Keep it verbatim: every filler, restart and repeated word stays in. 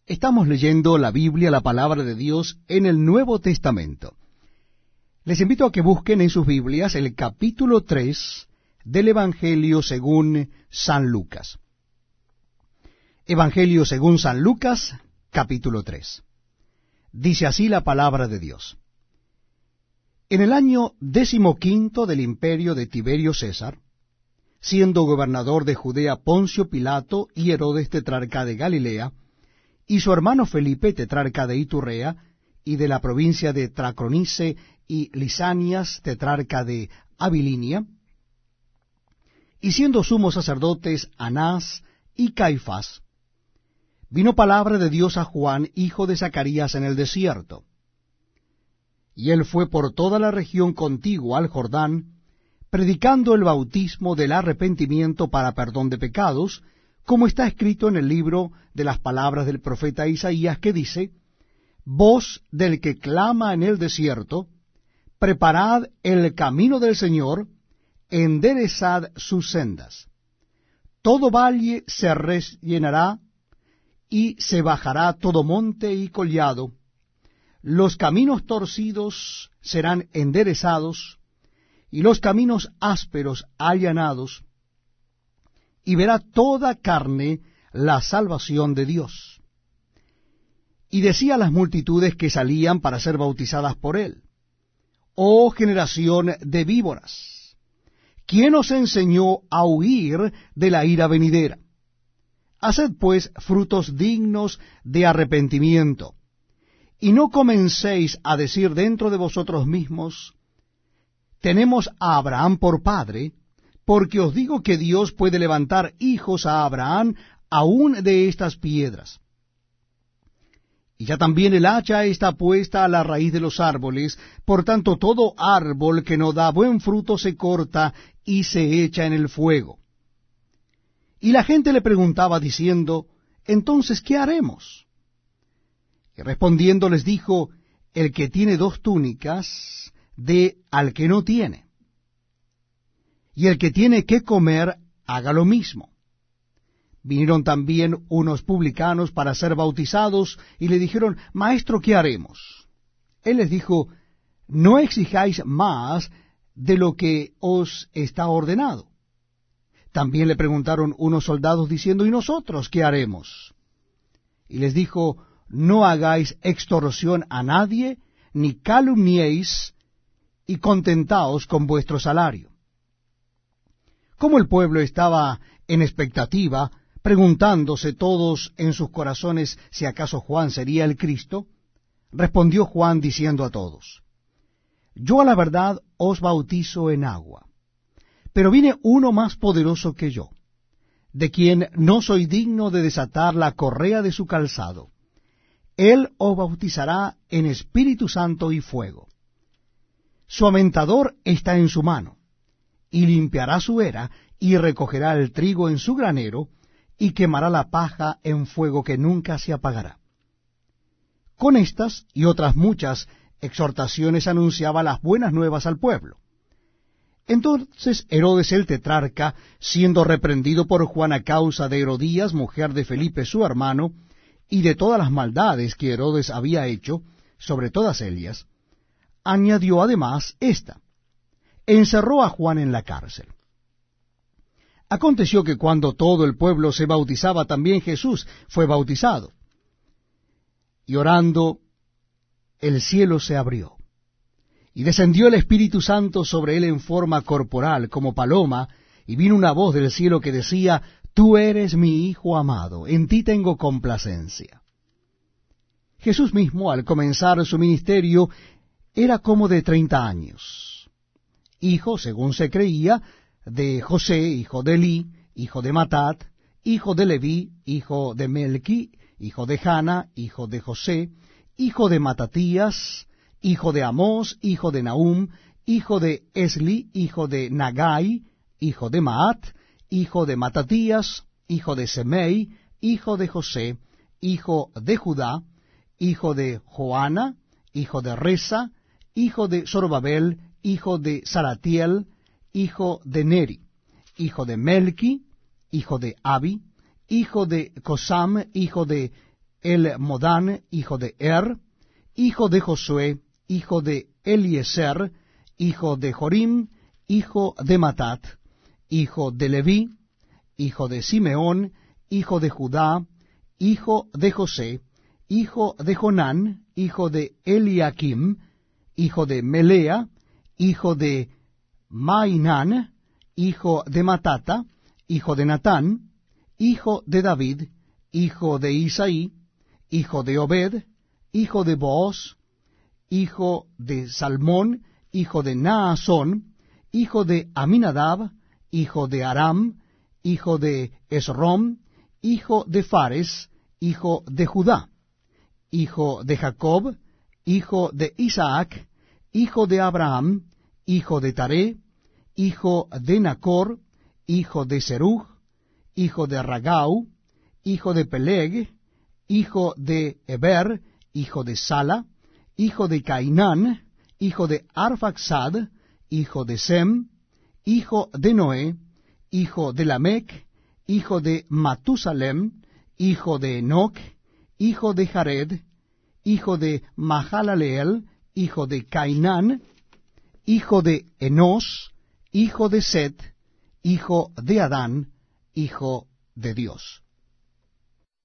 Estamos leyendo la Biblia, la palabra de Dios, en el Nuevo Testamento. Les invito a que busquen en sus Biblias el capítulo tres del Evangelio según San Lucas. Evangelio según San Lucas, capítulo tres. Dice así la palabra de Dios. En el año decimoquinto del imperio de Tiberio César, siendo gobernador de Judea Poncio Pilato y Herodes tetrarca de Galilea, y su hermano Felipe tetrarca de Iturrea, y de la provincia de Traconice y Lisanias tetrarca de Abilinia, y siendo sumos sacerdotes Anás y Caifás, vino palabra de Dios a Juan, hijo de Zacarías, en el desierto. Y él fue por toda la región contigua al Jordán, predicando el bautismo del arrepentimiento para perdón de pecados, como está escrito en el libro de las palabras del profeta Isaías, que dice: Voz del que clama en el desierto, preparad el camino del Señor, enderezad sus sendas. Todo valle se rellenará, y se bajará todo monte y collado. Los caminos torcidos serán enderezados, y los caminos ásperos allanados, y verá toda carne la salvación de Dios. Y decía a las multitudes que salían para ser bautizadas por él: Oh generación de víboras, ¿quién os enseñó a huir de la ira venidera? Haced pues frutos dignos de arrepentimiento, y no comencéis a decir dentro de vosotros mismos: Tenemos a Abraham por padre, porque os digo que Dios puede levantar hijos a Abraham aún de estas piedras. Y ya también el hacha está puesta a la raíz de los árboles, por tanto todo árbol que no da buen fruto se corta y se echa en el fuego. Y la gente le preguntaba diciendo: Entonces, ¿qué haremos? Y respondiendo les dijo: El que tiene dos túnicas, dé al que no tiene, y el que tiene que comer, haga lo mismo. Vinieron también unos publicanos para ser bautizados, y le dijeron: Maestro, ¿qué haremos? Él les dijo: No exijáis más de lo que os está ordenado. También le preguntaron unos soldados diciendo: ¿Y nosotros qué haremos? Y les dijo: No hagáis extorsión a nadie, ni calumniéis, y contentaos con vuestro salario. Como el pueblo estaba en expectativa, preguntándose todos en sus corazones si acaso Juan sería el Cristo, respondió Juan diciendo a todos: Yo a la verdad os bautizo en agua, pero viene uno más poderoso que yo, de quien no soy digno de desatar la correa de su calzado. Él os bautizará en Espíritu Santo y fuego. Su aventador está en su mano, y limpiará su era, y recogerá el trigo en su granero, y quemará la paja en fuego que nunca se apagará. Con estas y otras muchas exhortaciones anunciaba las buenas nuevas al pueblo. Entonces Herodes el tetrarca, siendo reprendido por Juan a causa de Herodías, mujer de Felipe su hermano, y de todas las maldades que Herodes había hecho, sobre todas ellas, añadió además esta: encerró a Juan en la cárcel. Aconteció que cuando todo el pueblo se bautizaba, también Jesús fue bautizado. Y orando, el cielo se abrió, y descendió el Espíritu Santo sobre él en forma corporal, como paloma, y vino una voz del cielo que decía: Tú eres mi Hijo amado, en ti tengo complacencia. Jesús mismo, al comenzar su ministerio, era como de treinta años, hijo, según se creía, de José, hijo de Elí, hijo de Matat, hijo de Leví, hijo de Melqui, hijo de Jana, hijo de José, hijo de Matatías, hijo de Amós, hijo de Nahum, hijo de Esli, hijo de Nagai, hijo de Maat, hijo de Matatías, hijo de Semei, hijo de José, hijo de Judá, hijo de Joana, hijo de Resa, hijo de Zorobabel, hijo de Saratiel, hijo de Neri, hijo de Melqui, hijo de Abi, hijo de Cosam, hijo de el Modán, hijo de Er, hijo de Josué, hijo de Eliezer, hijo de Jorim, hijo de Matat, hijo de Leví, hijo de Simeón, hijo de Judá, hijo de José, hijo de Jonán, hijo de Eliakim, hijo de Melea, hijo de Mainán, hijo de Matata, hijo de Natán, hijo de David, hijo de Isaí, hijo de Obed, hijo de Booz, hijo de Salmón, hijo de Naasón, hijo de Aminadab, hijo de Aram, hijo de Esrom, hijo de Fares, hijo de Judá, hijo de Jacob, hijo de Isaac, hijo de Abraham, hijo de Taré, hijo de Nacor, hijo de Serug, hijo de Ragau, hijo de Peleg, hijo de Eber, hijo de Sala, hijo de Cainán, hijo de Arfaxad, hijo de Sem, hijo de Noé, hijo de Lamec, hijo de Matusalem, hijo de Enoc, hijo de Jared, hijo de Mahalaleel, hijo de Cainán, hijo de Enos, hijo de Set, hijo de Adán, hijo de Dios.